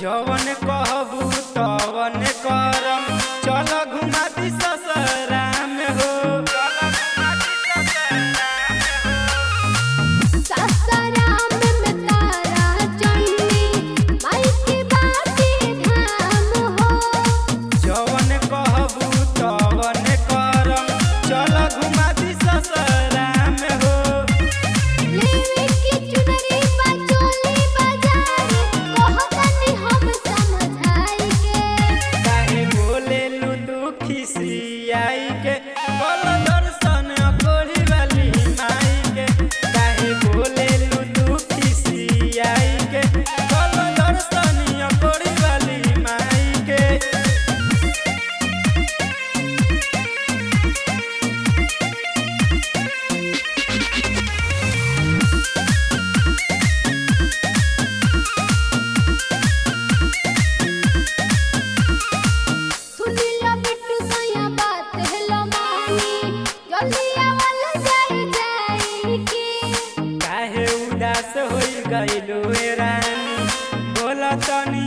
जवन कहबू तवन करम, चल घुमा दी ससुरा में हो। सासाराम में तारा चंडी माई की बाती धाम हो। जवन कहबू तवन करम, चल घुमा दी ससुरा में हो। लेवे की चुनरी बचोली बाजार कहतनी हम समझाई के। काहे बोले लू दुखी सियाई के, बोल दर्शन कोरी वाली माई के। काहे बोले लू दुखी सियाई के, बोल दर्शन कोरी वाली माई के। सुनी लो बिट्टू सैया बात हेलो मानी जल्दी आवल जाई के। काहे उदास होई गइलू ए रानी, बोला तनी